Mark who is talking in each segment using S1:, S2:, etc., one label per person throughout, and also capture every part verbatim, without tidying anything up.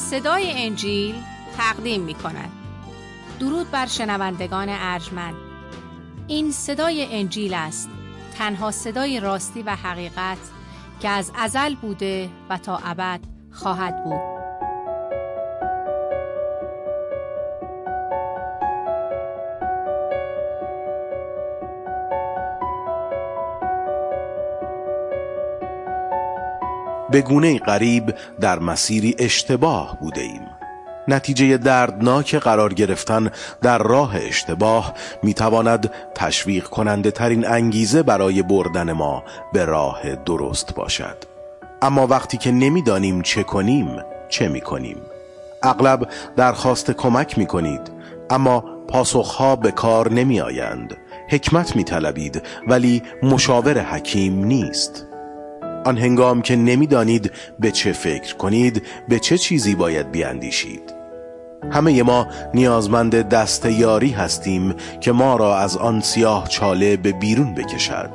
S1: صدای انجیل تقدیم می کند. درود بر شنوندگان ارجمند. این صدای انجیل است، تنها صدای راستی و حقیقت که از ازل بوده و تا ابد خواهد بود.
S2: به گونه‌ای غریب در مسیری اشتباه بوده ایم. نتیجه دردناک قرار گرفتن در راه اشتباه میتواند تشویق کننده ترین انگیزه برای بردن ما به راه درست باشد. اما وقتی که نمیدانیم چه کنیم، چه میکنیم؟ اغلب درخواست کمک میکنید، اما پاسخها به کار نمی آیند. حکمت میطلبید، ولی مشاور حکیم نیست. آن هنگام که نمیدانید به چه فکر کنید، به چه چیزی باید بیاندیشید. همه ما نیازمند دست یاری هستیم که ما را از آن سیاه چاله به بیرون بکشد.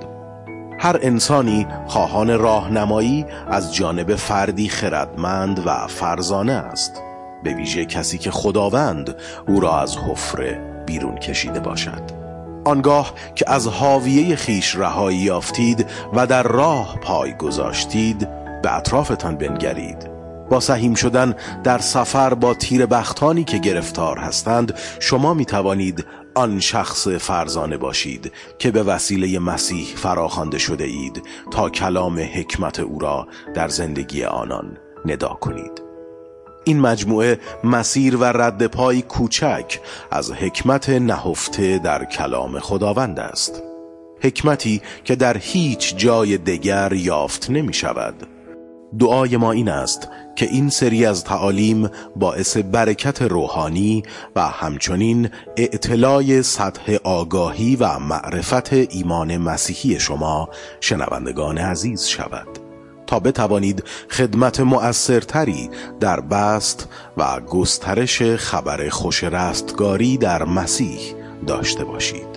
S2: هر انسانی خواهان راهنمایی از جانب فردی خردمند و فرزانه است، به ویژه کسی که خداوند او را از حفره بیرون کشیده باشد. آنگاه که از حاویه خیش رهایی یافتید و در راه پای گذاشتید، به اطرافتان بنگرید. با سهیم شدن در سفر با تیر بختانی که گرفتار هستند، شما می توانید آن شخص فرزانه باشید که به وسیله مسیح فراخوانده شده اید تا کلام حکمت او را در زندگی آنان ندا کنید. این مجموعه مسیر و رد پای کوچک از حکمت نهفته در کلام خداوند است. حکمتی که در هیچ جای دیگر یافت نمی شود. دعای ما این است که این سری از تعالیم باعث برکت روحانی و همچنین اطلاع سطح آگاهی و معرفت ایمان مسیحی شما شنوندگان عزیز شود، تا بتوانید خدمت مؤثرتری در بسط و گسترش خبر خوش رستگاری در مسیح داشته باشید.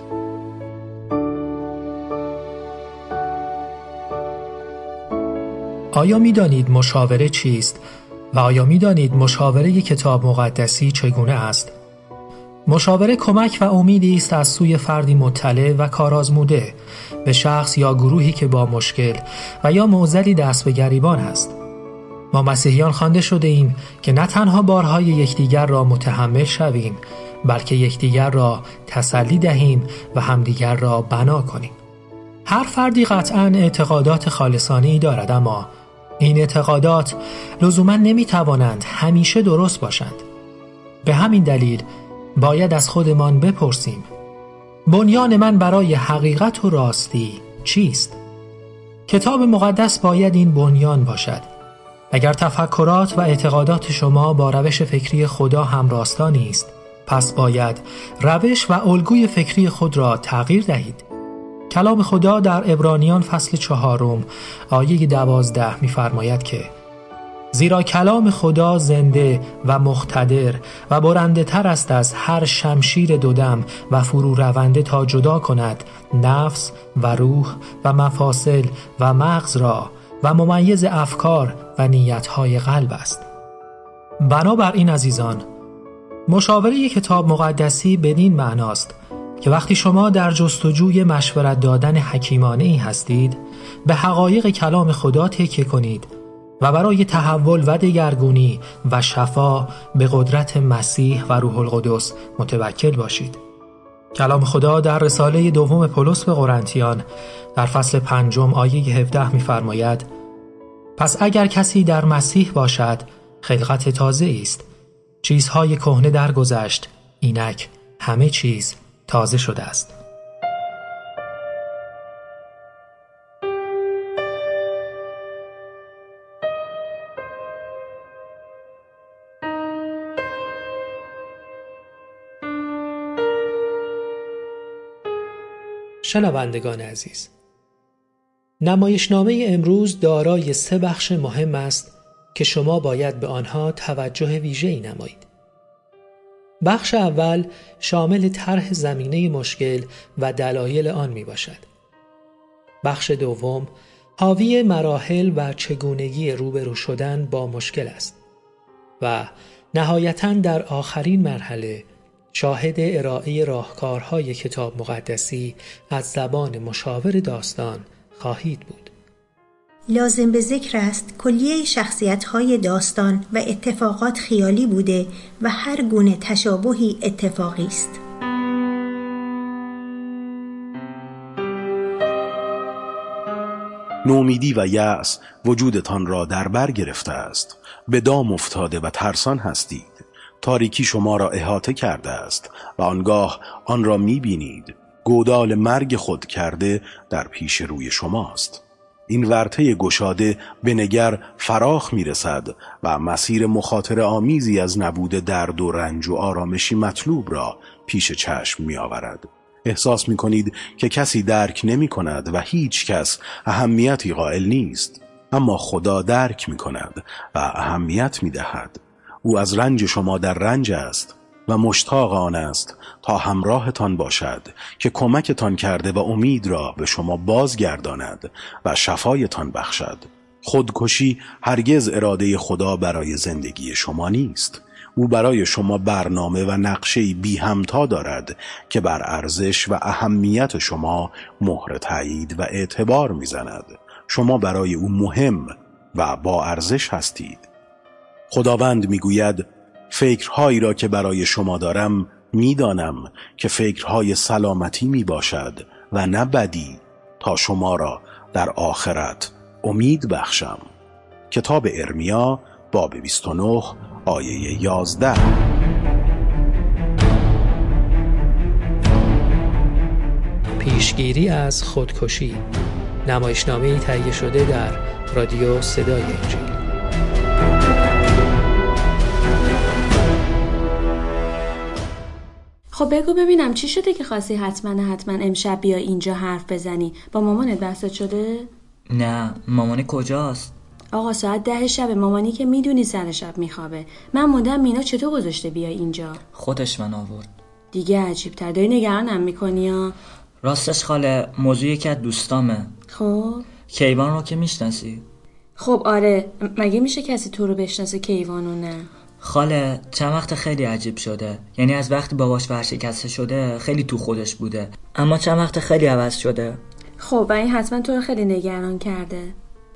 S3: آیا می دانید مشاوره چیست و آیا می دانید مشاوره کتاب مقدسی چگونه است؟ مشاوره کمک و امیدی است از سوی فردی مطلع و کارآزموده به شخص یا گروهی که با مشکل و یا معضلی دست به گریبان است. ما مسیحیان خوانده شده ایم که نه تنها بارهای یکدیگر را متحمل شویم، بلکه یکدیگر را تسلی دهیم و همدیگر را بنا کنیم. هر فردی قطعاً اعتقادات خالصانه‌ای دارد، اما این اعتقادات لزوماً نمی‌توانند همیشه درست باشند. به همین دلیل باید از خودمان بپرسیم: بنیان من برای حقیقت و راستی چیست؟ کتاب مقدس باید این بنیان باشد. اگر تفکرات و اعتقادات شما با روش فکری خدا همراستا نیست، پس باید روش و الگوی فکری خود را تغییر دهید. کلام خدا در عبرانیان فصل چهارم آیه دوازده می‌فرماید که زیرا کلام خدا زنده و مقتدر و برنده تر است از هر شمشیر دودم و فرو رونده تا جدا کند نفس و روح و مفاصل و مغز را و ممیز افکار و نیت‌های قلب است. بنابراین عزیزان، مشاوره کتاب مقدسی بدین معناست که وقتی شما در جستجوی مشورت دادن حکیمانه‌ای هستید، به حقایق کلام خدا تکیه کنید و برای تحول و دگرگونی و شفا به قدرت مسیح و روح القدس متوکل باشید. کلام خدا در رساله دوم پولس به قرنتیان در فصل پنجم آیه هفده می‌فرماید: پس اگر کسی در مسیح باشد، خلقت تازه است. چیزهای کهنه درگذشت، اینک همه چیز تازه شده است. شنوندگان عزیز، نمایشنامه امروز دارای سه بخش مهم است که شما باید به آنها توجه ویژه‌ای نمایید. بخش اول شامل طرح زمینه مشکل و دلایل آن می باشد. بخش دوم حاوی مراحل و چگونگی روبرو شدن با مشکل است. و نهایتاً در آخرین مرحله شاهد ارائه راهکارهای کتاب مقدسی از زبان مشاور داستان خواهید بود.
S4: لازم به ذکر است کلیه شخصیت‌های داستان و اتفاقات خیالی بوده و هر گونه تشابهی اتفاقی است.
S2: نومیدی و یأس وجودتان را در بر گرفته است. به دام افتاده و ترسان هستید. تاریکی شما را احاطه کرده است و آنگاه آن را می‌بینید. گودال مرگ خود کرده در پیش روی شماست. این ورطه گشاده به نگر فراخ می‌رسد و مسیر مخاطره آمیزی از نبود درد و رنج و آرامشی مطلوب را پیش چشم می‌آورد. احساس می‌کنید که کسی درک نمی‌کند و هیچ کس اهمیتی قائل نیست، اما خدا درک می‌کند و اهمیت می‌دهد. او از رنج شما در رنج است و مشتاق آن است تا همراهتان باشد که کمکتان کرده و امید را به شما بازگرداند و شفایتان بخشد. خودکشی هرگز اراده خدا برای زندگی شما نیست. او برای شما برنامه و نقشه بی همتا دارد که بر ارزش و اهمیت شما مهر تایید و اعتبار میزند. شما برای او مهم و با ارزش هستید. خداوند میگوید فکرهایی را که برای شما دارم میدانم که فکرهای سلامتی می باشد و نه بدی، تا شما را در آخرت امید بخشم. کتاب ارمیا باب بیست و نه آیه یازده.
S3: پیشگیری از خودکشی، نمایشنامه‌ای تهیه شده در رادیو صدای انجیل.
S5: خب بگو ببینم چی شده که خواستی حتما حتما امشب بیا اینجا حرف بزنی؟ با مامانت بحثت شده؟
S6: نه، مامانی کجاست؟
S5: آقا ساعت ده شب، مامانی که میدونی سر شب میخوابه. من موندم مینا چطور گذاشته بیا اینجا؟
S6: خودش من آورد.
S5: دیگه عجیب تر، داری نگرانم میکنی ها؟
S6: راستش خاله، موضوع یکی از دوستامه.
S5: خب
S6: کیوان رو که میشناسی؟
S5: خب آره، مگه میشه کسی تو رو بشناسه کیوانو نه؟
S6: خاله چند وقت خیلی عجیب شده. یعنی از وقتی باباش ورشکسته شده خیلی تو خودش بوده، اما چند وقت خیلی عوض شده.
S5: خب و این حتما تو رو خیلی نگران کرده.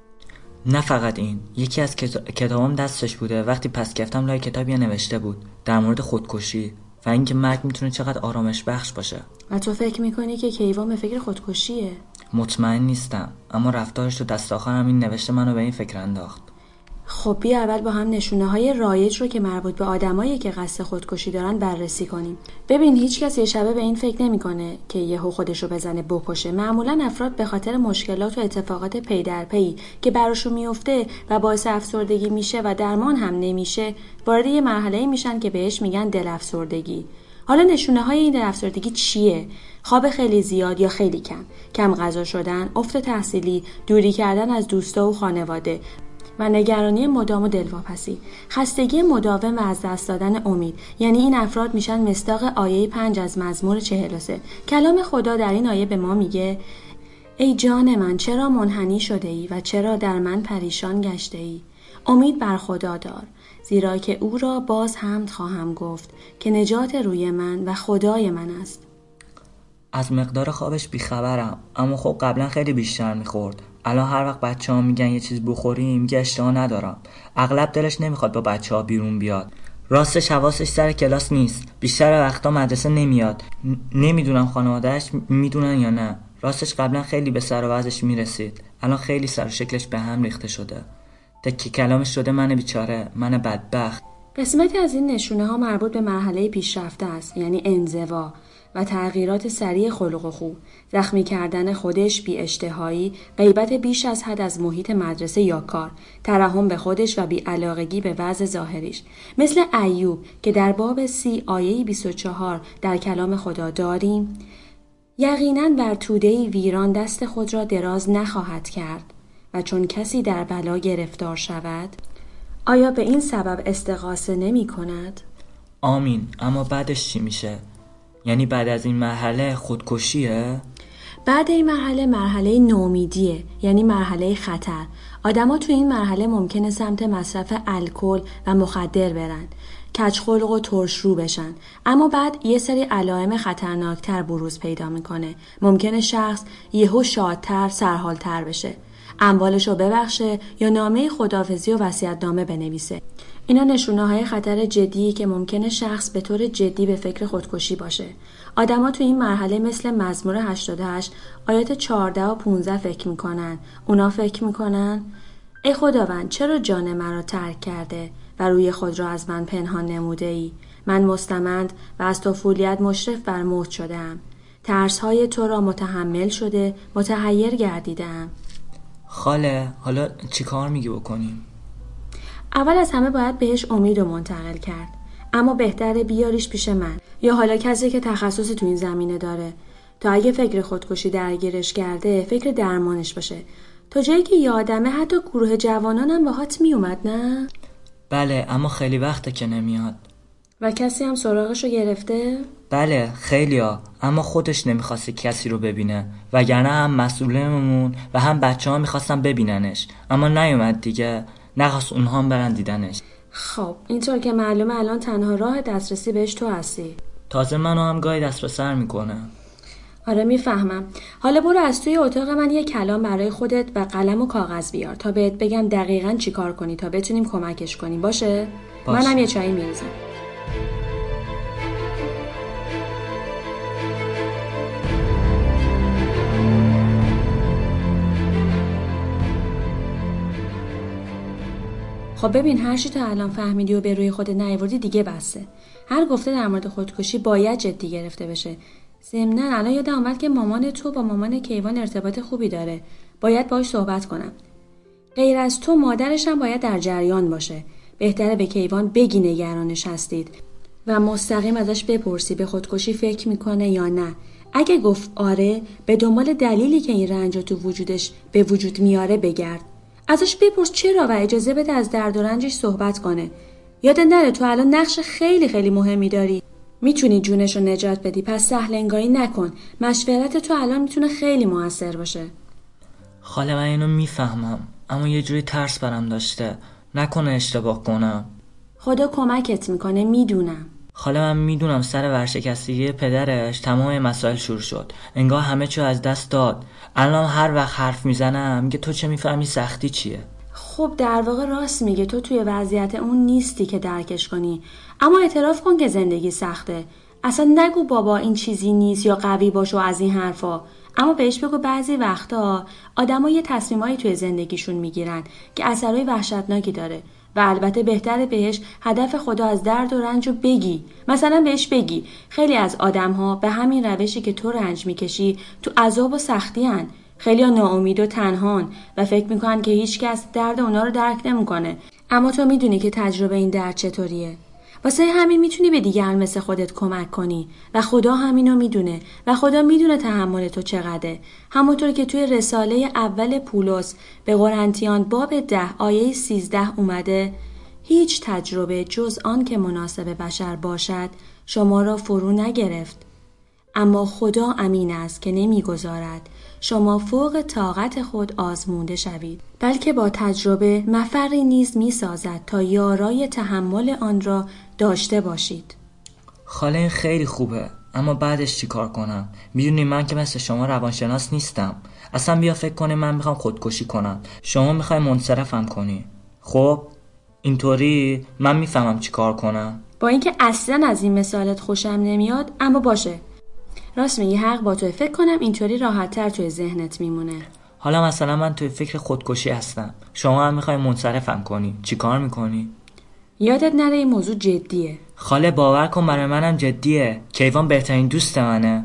S6: نه فقط این، یکی از کتا... کتابام دستش بوده. وقتی پس گفتم لای کتاب یه نوشته بود در مورد خودکشی و اینکه مرگ میتونه چقدر آرامش بخش باشه.
S5: و تو فکر میکنی که کیوان به فکر خودکشیه؟
S6: مطمئن نیستم، اما رفتارش تو دست آخرم این نوشته منو به این فکر انداخت.
S5: خب بیا اول با هم نشونه های رایج رو که مربوط به آدمایی که قصد خودکشی دارن بررسی کنیم. ببین هیچ کس یه شبه به این فکر نمیکنه که یهو خودشو بزنه بکشه. معمولا افراد به خاطر مشکلات و اتفاقات پی در پی که براشون میفته و باعث افسردگی میشه و درمان هم نمیشه، وارد یه مرحله‌ای میشن که بهش میگن دل افسردگی. حالا نشونه های این دل افسردگی چیه؟ خواب خیلی زیاد یا خیلی کم، کم غذا شدن، افت تحصیلی، دوری کردن از دوستا و خانواده و نگرانی مدام و دلواپسی، خستگی مداوم و از دست دادن امید. یعنی این افراد میشن مصداق آیه پنج از مزمور چهل و سه. کلام خدا در این آیه به ما میگه ای جان من چرا منحنی شده ای و چرا در من پریشان گشته ای؟ امید بر خدا دار، زیرا که او را باز حمد خواهم گفت که نجات روی من و خدای من است.
S6: از مقدار خوابش بیخبرم، اما خب قبلا خیلی بیشتر میخورد. الان هر وقت بچه ها میگن یه چیز بخوریم میگه اشتها ندارم. اغلب دلش نمیخواد با بچه ها بیرون بیاد. راستش حواسش سر کلاس نیست، بیشتر وقتا مدرسه نمیاد. ن- نمیدونم خانوادهش میدونن یا نه. راستش قبلا خیلی به سر و وضعش میرسید، الان خیلی سر و شکلش به هم ریخته شده. تکه کلامش شده من بیچاره، من بدبخت.
S5: قسمتی از این نشونه ها مربوط به مرحله پیشرفته است، یعنی انزوا و تغییرات سریع خلق و خو، زخمی کردن خودش، بی اشتهایی، غیبت بیش از حد از محیط مدرسه یا کار، ترحم به خودش و بی‌علاقگی به وضع ظاهریش. مثل ایوب که در باب سی آیه بیست و چهار در کلام خدا داریم یقیناً بر توده‌ای ویران دست خود را دراز نخواهد کرد و چون کسی در بلا گرفتار شود آیا به این سبب استغاثه نمی کند؟
S6: آمین. اما بعدش چی میشه؟ یعنی بعد از این مرحله خودکشیه؟
S5: بعد این مرحله مرحله نومیدیه، یعنی مرحله خطر. آدما تو این مرحله ممکنه سمت مصرف الکل و مخدر برن، کجخلق و ترشرو بشن. اما بعد یه سری علائم خطرناکتر بروز پیدا میکنه. ممکنه شخص یهو شادتر، سرحالتر بشه، اموالشو ببخشه یا نامه خداحافظی و وصیت‌نامه بنویسه. اینا نشونه های خطر جدی که ممکنه شخص به طور جدی به فکر خودکشی باشه. آدما تو این مرحله مثل مزمور هشتاد و هشت آیات چهارده و پانزده فکر میکنن. اونا فکر میکنن ای خداوند چرا جان مرا ترک کرده و روی خود را از من پنهان نموده ای؟ من مستمند و از طفولیت مشرف بر موت شدم. ترس های تو را متحمل شده، متحیر گردیدم.
S6: خاله حالا چی کار میگی بکنیم؟
S5: اول از همه باید بهش امید رو منتقل کرد، اما بهتره بیاریش پیش من یا حالا کسی که تخصصی تو این زمینه داره تا اگه فکر خودکشی درگیرش کرده فکر درمانش باشه. تا جایی که یادمه حتی گروه جوانانم باهات میومد نه؟
S6: بله اما خیلی وقته که نمیاد.
S5: و کسی هم سراغشو گرفته؟
S6: بله خیلیا، اما خودش نمیخواسته کسی رو ببینه، وگرنه هم مسئولمون و هم بچه ها میخواستن ببیننش، اما نیومد دیگه، نخواست اونها هم برن دیدنش.
S5: خب اینطور که معلومه الان تنها راه دسترسی بهش تو هستی.
S6: تازه منو هم گاهی دست به سر میکنه.
S5: آره میفهمم. حالا برو از توی اتاق من یه کلام برای خودت و قلم و کاغذ بیار تا بهت بگم دقیقاً چی کار کنی تا بتونیم کمکش کنیم. باشه؟ باشه. منم یه چایی میریزم. خب ببین هر چی تا الان فهمیدی و به روی خودت نیاوردی دیگه بسه. هر گفته در مورد خودکشی باید جدی گرفته بشه. ضمناً الان یادم اومد که مامان تو با مامان کیوان ارتباط خوبی داره. باید باهاش صحبت کنم. غیر از تو مادرش هم باید در جریان باشه. بهتره به کیوان بگی نگرانش هستید و مستقیم ازش بپرسی به خودکشی فکر میکنه یا نه. اگه گفت آره، به دنبال دلیلی که این رنج تو وجودش به وجود میاره بگرد. ازش بپرس چرا و اجازه بده از درد و رنجش صحبت کنه. یادت نره تو الان نقش خیلی خیلی مهمی داری. میتونی جونش رو نجات بدی، پس سهل انگاری نکن. مشورت تو الان میتونه خیلی موثر باشه.
S6: خاله من اینو میفهمم، اما یه جوری ترس برم داشته نکنه اشتباه کنم.
S5: خدا کمکت میکنه، میدونم.
S6: خاله من میدونم سر ورشکستگی پدرش تمام مسائل شروع شد، انگار همه چیو از دست داد. الان هر وقت حرف میزنم میگه تو چه میفهمی سختی چیه.
S5: خب در واقع راست میگه، تو توی وضعیت اون نیستی که درکش کنی، اما اعتراف کن که زندگی سخته. اصلا نگو بابا این چیزی نیست یا قوی باش و از این حرفا، اما بهش بگو بعضی وقتا آدما یه تصمیمایی توی زندگیشون میگیرن که اثرای وحشتناکی داره و البته بهتره بهش هدف خدا از درد و رنج رو بگی. مثلا بهش بگی خیلی از آدم‌ها به همین روشی که تو رنج میکشی تو عذاب و سختی هن. خیلی ها ناامید و تنهان و فکر میکنن که هیچ کس درد اونا رو درک نمیکنه، اما تو میدونی که تجربه این درد چطوریه. واسه همین میتونی به دیگران مثل خودت کمک کنی و خدا همینو میدونه و خدا میدونه تحمل تو چقدره. همونطور که توی رساله اول پولس به قرنتیان باب ده آیه سیزده اومده، هیچ تجربه جز آن که مناسب بشر باشد شما را فرو نگرفت، اما خدا امین است که نمیگذارد شما فوق طاقت خود آزموده شوید، بلکه با تجربه مفری نیز میسازد تا یارای تحمل آن را داشته باشید.
S6: خاله این خیلی خوبه، اما بعدش چی کار کنم؟ میدونی من که مثل شما روانشناس نیستم. اصلا بیا فکر کنه من میخوام خودکشی کنم، شما میخوای منصرفم کنی. خب اینطوری من میفهمم چی کار کنم.
S5: با اینکه اصلا از این مثالت خوشم نمیاد، اما باشه، راست میگی، حق با توی. فکر کنم اینطوری راحت‌تر توی ذهنت میمونه.
S6: حالا مثلا من توی فکر خودکشی هستم، شما هم میخوای منصرفم کنی، چی کار میکنی؟
S5: یادت نره این موضوع جدیه.
S6: خاله باور کن برای منم جدیه، کیوان بهترین دوست منه.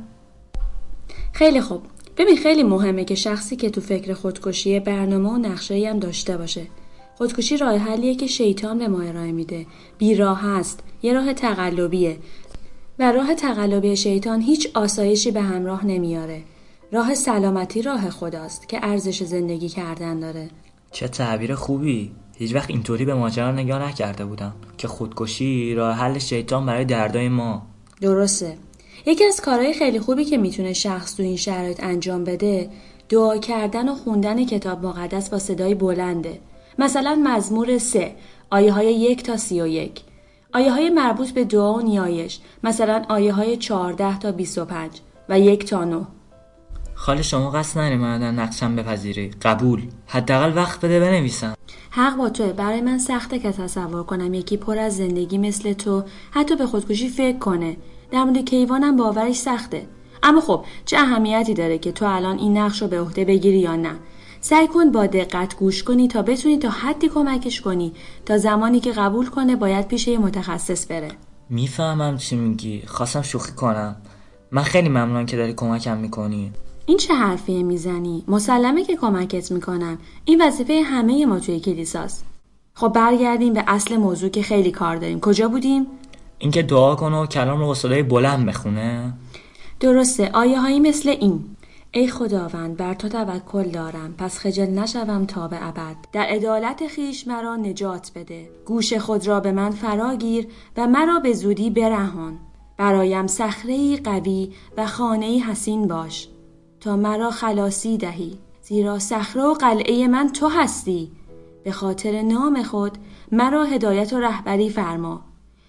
S5: خیلی خوب، ببین خیلی مهمه که شخصی که تو فکر خودکشی برنامه و نقشه‌ای هم داشته باشه. خودکشی راه حلیه که شیطان به ما ارائه میده، بی راه هست، یه راه تقلبیه و راه تقلبی شیطان هیچ آسایشی به همراه نمیاره. راه سلامتی راه خداست که ارزش زندگی کردن داره.
S6: چه تعبیر خوبی. هیچ وقت اینطوری به ماجرا نگاه نکرده بودم که خودکشی راه حل شیطان برای دردای ما.
S5: درسته. یکی از کارهای خیلی خوبی که میتونه شخص تو این شرایط انجام بده دعا کردن و خوندن کتاب مقدس با صدای بلنده. مثلا مزمور سه آیه های یک تا سی و یک، آیه های مربوط به دعا و نیایش مثلا آیه های چهارده تا بیست و پنج و یک تا نه.
S6: خاله شما قصد نری من در نقشم بپذیری؟ قبول. حداقل وقت بده بنویسم.
S5: حق با توه. برای من سخته که تصور کنم یکی پر از زندگی مثل تو حتی به خودکشی فکر کنه. در مورد کیوانم باورش سخته. اما خب چه اهمیتی داره که تو الان این نقش رو به عهده بگیری یا نه؟ سعی کن با دقت گوش کنی تا بتونی تا حدی کمکش کنی تا زمانی که قبول کنه باید پیش یه متخصص بره.
S6: میفهمم چی میگی. خواستم شوخی کنم. من خیلی ممنونم که داری کمکم میکنی.
S5: این چه حرفیه میزنی؟ مسلمه که کمکت میکنم. این وظیفه همه ما توی کلیساست. خب برگردیم به اصل موضوع که خیلی کار داریم. کجا بودیم؟
S6: اینکه دعا کنه و کلام رو با صدای بلند بخونه.
S5: درسته. آیه هایی مثل این: ای خداوند بر تو توکل دارم، پس خجل نشوم تا به ابد. در عدالت خیش مرا نجات بده. گوش خود را به من فراگیر و مرا به زودی برهان. برایم صخره‌ای قوی و خانه‌ای حصین باش تا مرا خلاصی دهی، زیرا صخره و قلعه من تو هستی. به خاطر نام خود مرا هدایت و رهبری فرما.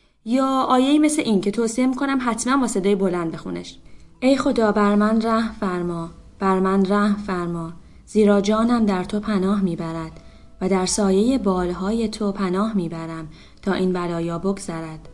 S5: یا آیه‌ای مثل این که توصیه می‌کنم حتما با صدای بلند بخونش: ای خدا بر من رحم فرما، بر من رحم فرما، زیرا جانم در تو پناه میبرد و در سایه بالهای تو پناه میبرم تا این بلایا بگذرد.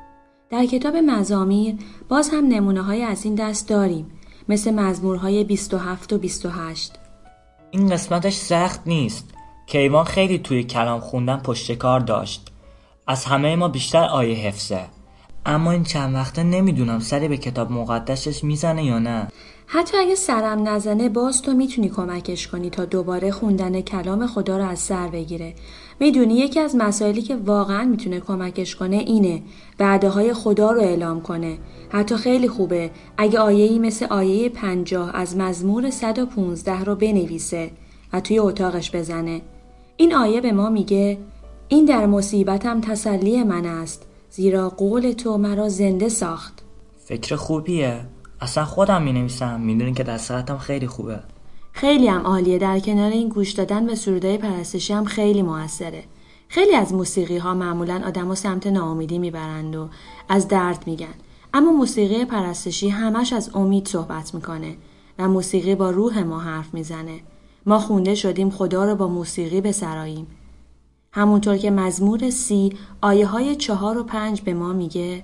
S5: در کتاب مزامیر باز هم نمونه های از این دست داریم، مثل مزمورهای بیست و هفت و بیست و هشت.
S6: این قسمتش سخت نیست. کیوان خیلی توی کلام خوندن پشتکار داشت. از همه ما بیشتر آیه حفظه. اما این چند وقته نمیدونم سری به کتاب مقدسش میزنه یا نه.
S5: حتی اگه سرم نزنه باز تو میتونی کمکش کنی تا دوباره خوندن کلام خدا رو از سر بگیره. میدونی یکی از مسائلی که واقعا میتونه کمکش کنه اینه وعده های خدا رو اعلام کنه. حتی خیلی خوبه اگه آیه‌ای مثل آیه پنجاه از مزمور صد و پانزده رو بنویسه و توی اتاقش بزنه. این آیه به ما میگه این در مصیبتم تسلی من است، زیرا قول تو مرا زنده ساخت.
S6: فکر خوبیه. اصلا خودم می نویسم. میدونین که دستاتم خیلی خوبه.
S5: خیلی هم عالیه. در کنار این گوش دادن به سرودهای پرستشی هم خیلی موثره. خیلی از موسیقی ها معمولاً آدمو سمت ناامیدی میبرند و از درد میگن. اما موسیقی پرستشی همش از امید صحبت میکنه و موسیقی با روح ما حرف میزنه. ما خونده شدیم خدا رو با موسیقی بسراییم. همونطور که مزمور سی آیه های چهار و پنج به ما میگه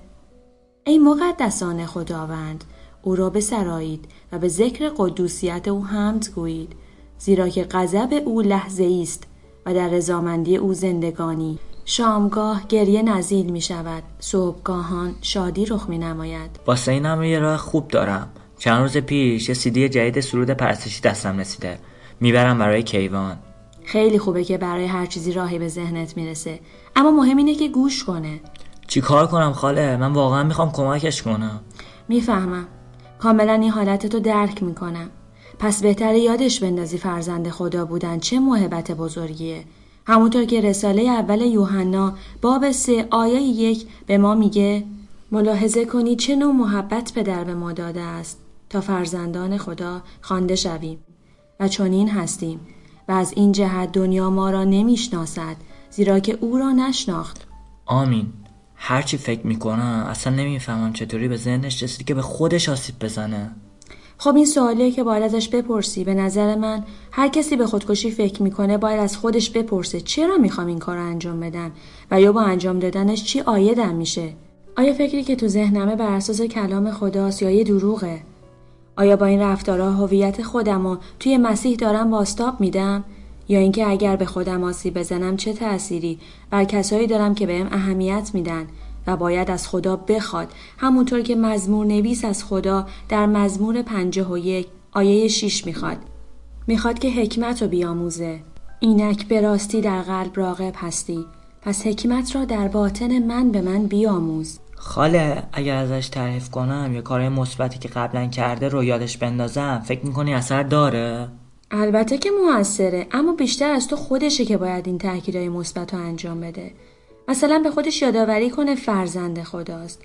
S5: ای مقدسان خداوند او را بسرایید و به ذکر قدوسیت او حمد گویید، زیرا که غضب او لحظه‌ای است و در رضامندی او زندگانی. شامگاه گریه نزیل می شود، صبحگاهان شادی رخ می نماید.
S6: واسه اینم یه راه خوب دارم. چند روز پیش یه سیدی جدید سرود پرستشی دستم رسیده. میبرم برای کیوان.
S5: خیلی خوبه که برای هر چیزی راهی به ذهنت میرسه، اما مهم اینه که گوش کنه.
S6: چی کار کنم خاله؟ من واقعا میخوام کمکش کنم.
S5: میفهمم. کاملا این حالتتو درک میکنم. پس بهتره یادش بندازی فرزند خدا بودن چه موهبت بزرگیه. همونطور که رساله اول یوحنا باب سه آیه یک به ما میگه ملاحظه کنی چه نوع محبت پدر به ما داده است تا فرزندان خدا خوانده شویم و چنین هستیم و از این جهت دنیا ما را نمیشناسد زیرا که او را نشناخت.
S6: آمین. هرچی فکر میکنم اصلا نمیفهمم چطوری به ذهنش رسید که به خودش آسیب بزنه.
S5: خب این سوالیه که باید ازش بپرسی. به نظر من هر کسی به خودکشی فکر میکنه باید از خودش بپرسه چرا میخوام این کار رو انجام بدم و یا با انجام دادنش چی عایدم میشه. آیا فکری که تو ذهنمه بر اساس کلام خداست یا یه دروغه؟ آیا با این رفتارها هویت خودمو توی مسیح دارم بازتاب میدم یا اینکه اگر به خودم آسیب بزنم چه تأثیری بر کسایی دارم که بهم اهمیت میدن و باید از خدا بخواد، همونطور که مزمور نویس از خدا در مزمور پنجاه و یک آیه شش میخواد. میخواد که حکمت رو بیاموزه. اینک به راستی در قلب راغب هستی، پس حکمت را در باطن من به من بیاموز.
S6: خاله اگر ازش تعریف کنم یا کارهای مثبتی که قبلا کرده رو یادش بندازم فکر میکنی اثر داره؟
S5: البته که موثره، اما بیشتر از تو خودشه که باید این تأکیدهای مثبت رو انجام بده. مثلا به خودش یادآوری کنه فرزند خداست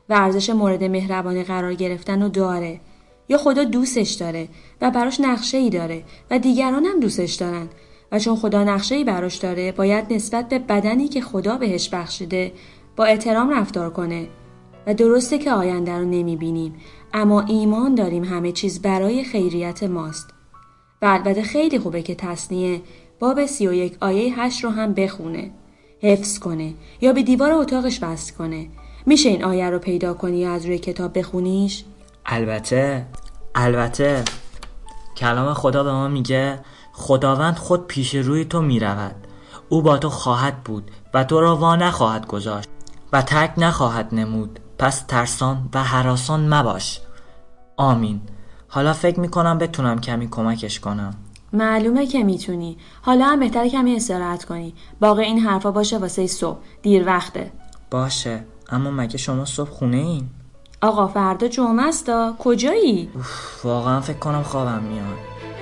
S5: و ارزش مورد مهربانی قرار گرفتن رو داره، یا خدا دوستش داره و براش نقشه‌ای داره و دیگران هم دوستش دارن و چون خدا نقشه‌ای براش داره باید نسبت به بدنی که خدا بهش بخشیده با احترام رفتار کنه. و درسته که آینده رو نمیبینیم، اما ایمان داریم همه چیز برای خیریت ماست. و البته خیلی خوبه که تثنیه باب سی و یک آیه هشت رو هم بخونه، حفظ کنه یا به دیوار اتاقش بست کنه. میشه این آیه رو پیدا کنی یا از روی کتاب بخونیش؟
S6: البته البته کلام خدا به ما میگه خداوند خود پیش روی تو میرود، او با تو خواهد بود و تو را وا نخواهد گذاشت و ترک نخواهد نمود، پس ترسان و هراسان مباش. آمین. حالا فکر میکنم بتونم کمی کمکش کنم.
S5: معلومه که میتونی. حالا هم بهتره کمی استراحت کنی. باقی این حرفا باشه واسه صبح، دیر وقته.
S6: باشه، اما مگه شما صبح خونه این؟
S5: آقا فردا جمعه است. کجایی؟
S6: اوف، واقعا فکر کنم خوابم میاد.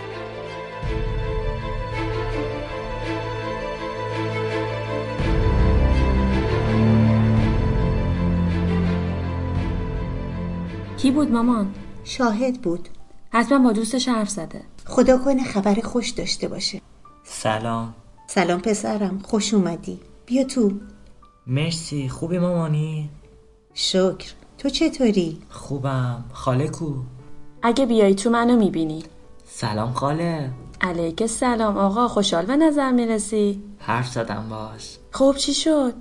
S5: کی بود مامان؟
S4: شاهد بود.
S5: حتما با دوستش حرف زده.
S4: خدا کنه خبر خوش داشته باشه.
S6: سلام.
S4: سلام پسرم، خوش اومدی. بیا تو.
S6: مرسی. خوبی مامانی؟
S4: شکر. تو چطوری؟
S6: خوبم. خاله کو؟
S5: اگه بیای تو منو میبینی.
S6: سلام خاله.
S5: علیک سلام آقا، خوشحال به نظر میرسی.
S6: حرف زدم باش.
S5: خوب چی شد؟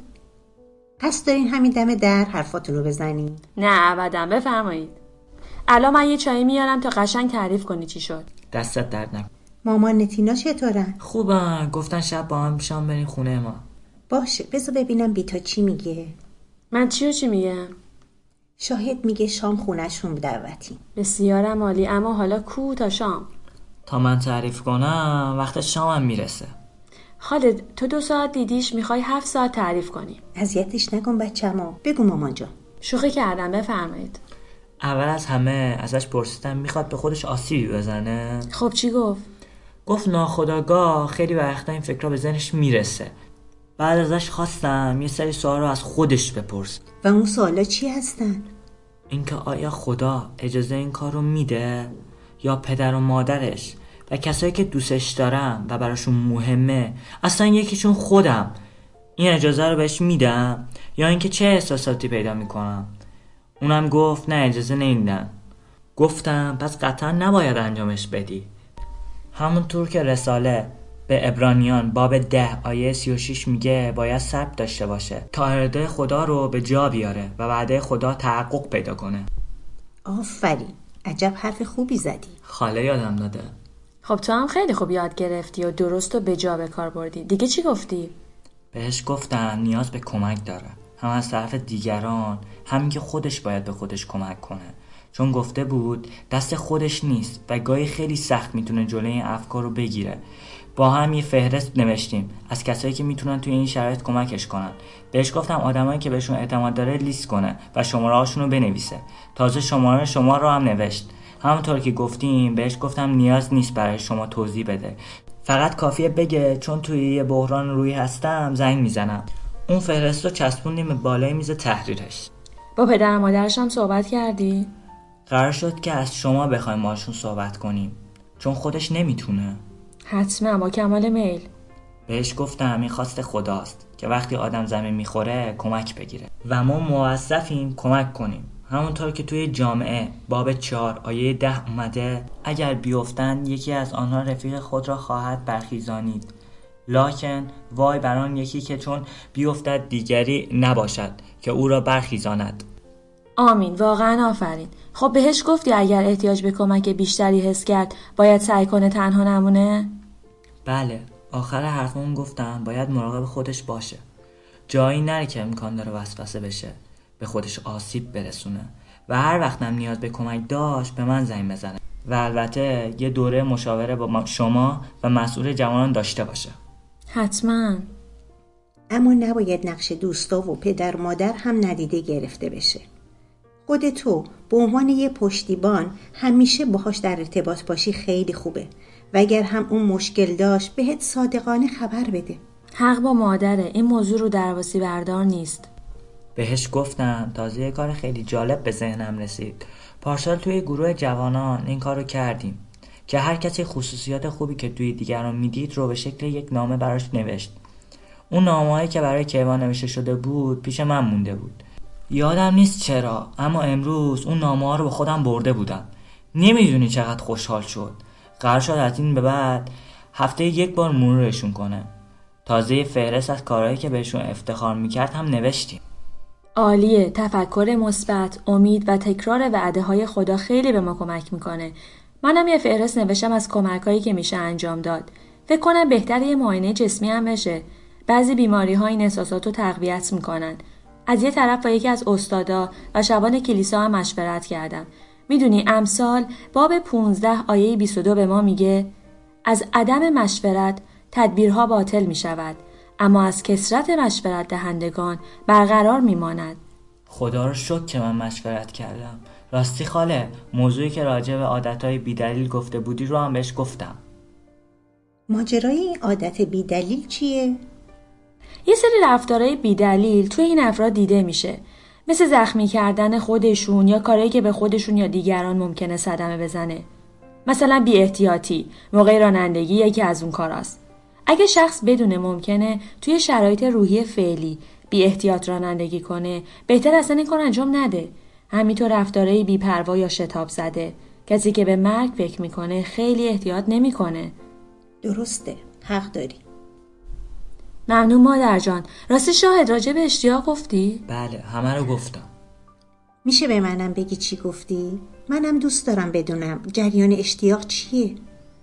S4: پس دارین همین دم در حرفاتون رو بزنین؟
S5: نه ابدا، بفرمایید. الان من یه چایی میارم تا قشنگ تعریف کنی چی شد.
S6: دستت درد نکنه.
S4: مامان نتینا چطورن؟
S6: خوبن. گفتن شب با هم شام بریم خونه ما.
S4: باشه، بذار ببینم بیتا چی میگه.
S5: من چی و چی میگم؟
S4: شاهد میگه شام خونه‌شون دعوتی.
S5: بسیارم عالی، اما حالا کو تا شام؟
S6: تا من تعریف کنم وقت شامم میرسه.
S5: خالد تو دو ساعت دیدیش، میخوای هفت ساعت تعریف کنی.
S4: اذیتش نکن بچه‌مو. بگو مامان جان.
S5: شوخی کردم، بفرمایید.
S6: اول از همه ازش پرسیدم میخواد به خودش آسیبی بزنه.
S5: خب چی گفت؟
S6: گفت ناخودآگاه خیلی وقتا این فکرها به ذهنش میرسه. بعد ازش خواستم یه سری سوال رو از خودش بپرس.
S4: و اون سوالا چی هستن؟
S6: اینکه آیا خدا اجازه این کار رو میده یا پدر و مادرش و کسایی که دوستش دارم و براشون مهمه اصلا یکیشون خودم این اجازه رو بهش میدم یا اینکه چه احساساتی پیدا میکنم. اونم گفت نه اجازه نمیدن. گفتم پس قطعا نباید انجامش بدی. همونطور که رساله به عبرانیان باب ده آیه سی و شش میگه باید صبر داشته باشه تا اراده خدا رو به جا بیاره و وعده خدا تحقق پیدا کنه.
S4: آفرین، عجب حرف خوبی زدی.
S6: خاله یادم داده.
S5: خب تو هم خیلی خوب یاد گرفتی و درست و به جا به کار بردی. دیگه چی گفتی؟
S6: بهش گفتم نیاز به کمک داره، هم از طرف دیگران، همین که خودش باید به خودش کمک کنه، چون گفته بود دست خودش نیست و گاهی خیلی سخت میتونه جلوی این افکار رو بگیره. با هم یه فهرست نوشتیم از کسایی که میتونن توی این شرایط کمکش کنن. بهش گفتم آدمایی که بهشون اعتماد داره لیست کنه و شماره هاشون رو بنویسه. تازه شماره شما رو هم نوشت. همونطور که گفتیم بهش گفتم نیاز نیست برای شما توضیح بده، فقط کافیه بگه چون توی یه بحران روی هستم زنگ میزنم. اون فهرست رو چسبوندیم به بالای میز تحریرش.
S5: با پدر و مادرش هم صحبت کردی؟
S6: قرار شد که از شما بخوایم باشون صحبت کنیم چون خودش نمیتونه.
S5: حتما، با کمال میل.
S6: بهش گفتم این خواست خداست که وقتی آدم زمین میخوره کمک بگیره و ما موظفیم کمک کنیم. همونطور که توی جامعه باب چهار آیه ده اومده اگر بیفتن یکی از آنها رفیق خود را خواهد برخیزانید، لکن وای بر آن یکی که چون بیفتد دیگری نباشد که او را برخیزاند.
S5: آمین، واقعا آفرین. خب بهش گفتی اگر احتیاج به کمک بیشتری حس کرد باید سعی کنه تنها نمونه؟
S6: بله، آخر حرفمون گفتم باید مراقب خودش باشه، جایی نره که امکان داره وسوسه بشه به خودش آسیب برسونه و هر وقتم نیاز به کمک داشت به من زنگ بزنه و البته یه دوره مشاوره با شما و مسئول جوانان داشته باشه.
S5: حتما.
S4: اما نباید نقش دوستا و پدر مادر هم ندیده گرفته بشه. خود تو به عنوان یه پشتیبان همیشه باهاش در ارتباط باشی خیلی خوبه و اگر هم اون مشکل داشت بهت صادقانه خبر بده.
S5: حق با مادره، این موضوع رو درواسی بردار نیست.
S6: بهش گفتم. تازه یه کار خیلی جالب به ذهنم رسید. پارسال توی گروه جوانان این کارو کردیم که هر کسی خصوصیات خوبی که توی دیگران میدید رو به شکل یک نامه براش نوشت. اون نامه‌هایی که برای کیوان نوشته شده بود پیش من مونده بود. یادم نیست چرا، اما امروز اون نامه‌ها رو به خودم برده بودم. نمیدونی چقدر خوشحال شد. قرار شد از این به بعد هفته یک بار مرورشون کنه. تازه فهرست از کارهایی که بهشون افتخار میکرد هم نوشتیم.
S5: عالیه. تفکر مثبت، امید و تکرار وعده‌های خدا خیلی به ما کمک میکنه. منم یه فهرست نوشتم از کمکایی که میشه انجام داد. فکر کنم بهتره یه معاینه جسمی هم بشه. بعضی بیماری‌ها این احساسات رو تقویت میکنن. از یه طرف با یکی از استادا و شبان کلیسا هم مشورت کردم. میدونی امثال باب پانزده آیه بیست و دو به ما میگه از عدم مشورت تدبیرها باطل میشود، اما از کثرت مشورت دهندگان برقرار میماند.
S6: خدا رو شکر که من مشورت کردم. راستی خاله، موضوعی که راجع به عادتهای بیدلیل گفته بودی رو هم بهش گفتم.
S4: ماجرای این عادت بیدلیل چیه؟
S5: یه سری رفتارهای بیدلیل توی این افراد دیده میشه، مثل زخمی کردن خودشون یا کارهایی که به خودشون یا دیگران ممکنه صدمه بزنه. مثلا بی احتیاطی موقع رانندگی یکی از اون کاراست. اگه شخص بدونه ممکنه توی شرایط روحی فعلی بی احتیاط رانندگی کنه، بهتر اصلا این کار انجام نده. همینطور رفتارهای بی‌پروا یا شتاب زده. کسی که به مرگ فکر میکنه خیلی احتیاط نمیکنه.
S4: درسته، حق داری.
S5: ممنون مادر جان. راستی شاهد راجع به اشتیاق گفتی؟
S6: بله، همه رو گفتم.
S4: میشه به منم بگی چی گفتی؟ منم دوست دارم بدونم جریان اشتیاق چیه؟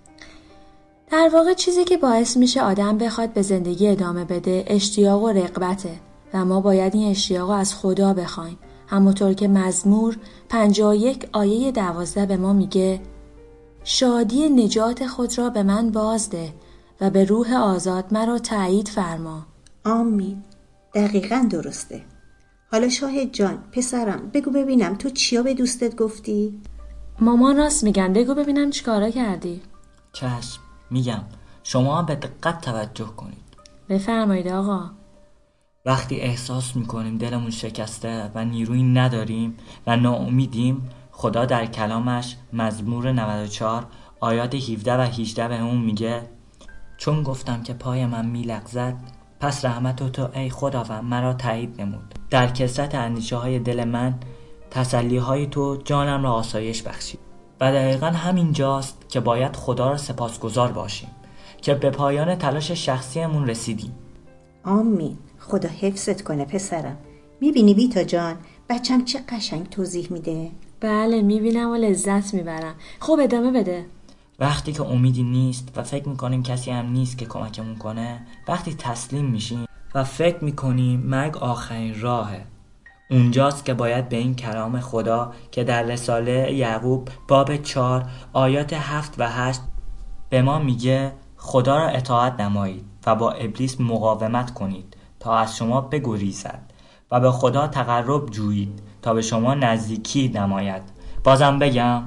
S5: در واقع چیزی که باعث میشه آدم بخواد به زندگی ادامه بده اشتیاق و رغبته و ما باید این اشتیاق رو از خدا بخوایم. همونطور که مزمور پنجاه و یک آیه دوازده به ما میگه شادی نجات خود را به من بازده و به روح آزاد مرا تایید فرما.
S4: آمین. دقیقاً درسته. حالا شاهد جان، پسرم، بگو ببینم تو چیا به دوستت گفتی؟
S5: مامان راست میگن، بگو ببینم چیکارا کردی.
S6: چشم، میگم. شما هم به دقت توجه کنید.
S5: بفرمایید آقا.
S6: وقتی احساس میکنیم دلمون شکسته و نیرویی نداریم و ناامیدیم، خدا در کلامش مزمور نود و چهار آیات هفده و هجده به اون میگه چون گفتم که پای من میلغزد پس رحمت تو ای خداوند مرا تایید نمود. در کثرت اندیشه های دل من تسلی های تو جانم را آسایش بخشید. و دقیقا همین جاست که باید خدا را سپاسگزار باشیم که به پایان تلاش شخصیمون رسیدیم.
S4: آمین. خدا حفظت کنه پسرم. میبینی بیتا جان بچم چه قشنگ توضیح میده؟
S5: بله میبینم و لذت میبرم. خب ادامه بده.
S6: وقتی که امیدی نیست و فکر میکنیم کسی هم نیست که کمکمون کنه، وقتی تسلیم میشیم و فکر میکنیم مرگ آخرین راهه، اونجاست که باید به این کلام خدا که در رساله یعقوب باب چهار آیات هفت و هشت به ما میگه خدا را اطاعت نمایید و با ابلیس مقاومت کنید تا از شما بگریزد و به خدا تقرب جویید تا به شما نزدیکی نماید. بازم بگم؟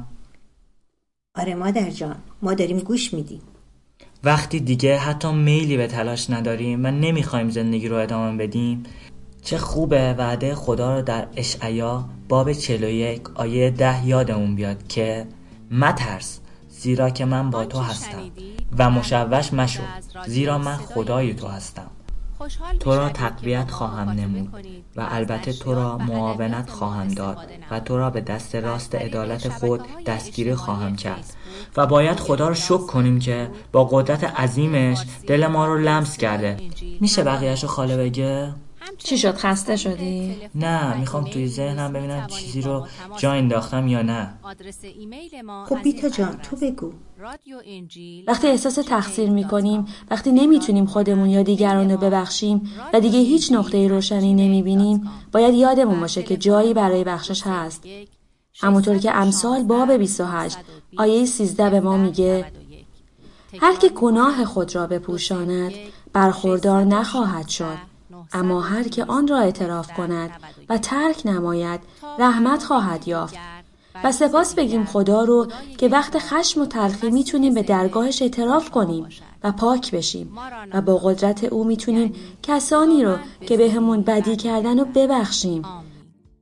S4: آره مادر جان، ما داریم گوش میدیم.
S6: وقتی دیگه حتی میلی به تلاش نداریم و نمیخوایم زندگی رو ادامه بدیم، چه خوبه وعده خدا رو در اشعیا باب چهل و یک آیه ده یادمون بیاد که مترس زیرا که من با تو هستم و مشوش مشو زیرا من خدای تو هستم. تو را تقویت خواهم نمود و البته تو را معاونت خواهم داد و تو را به دست راست عدالت خود دستگیری خواهم کرد. و باید خدا رو شکر کنیم که با قدرت عظیمش دل ما رو لمس کرده. میشه بقیه‌شو خاله بگه؟
S5: چی شد، خسته شدی؟
S6: نه، میخوام توی ذهنم ببینم چیزی رو جا انداختم یا نه.
S4: خب بیتا جان تو بگو.
S5: وقتی احساس تقصیر میکنیم، وقتی نمیتونیم خودمون یا دیگران رو ببخشیم و دیگه هیچ نقطه روشنی نمیبینیم، باید یادمون باشه که جایی برای بخشش هست. همونطور که امثال باب بیست و هشت آیه سیزده به ما میگه هر که گناه خود را بپوشاند برخوردار نخواهد شد، اما هر که آن را اعتراف کند و ترک نماید رحمت خواهد یافت. و سپاس بگیم خدا رو که وقت خشم و تلخی میتونیم به درگاهش اعتراف کنیم و پاک بشیم و با قدرت او میتونیم کسانی رو که بهمون بدی کردن رو ببخشیم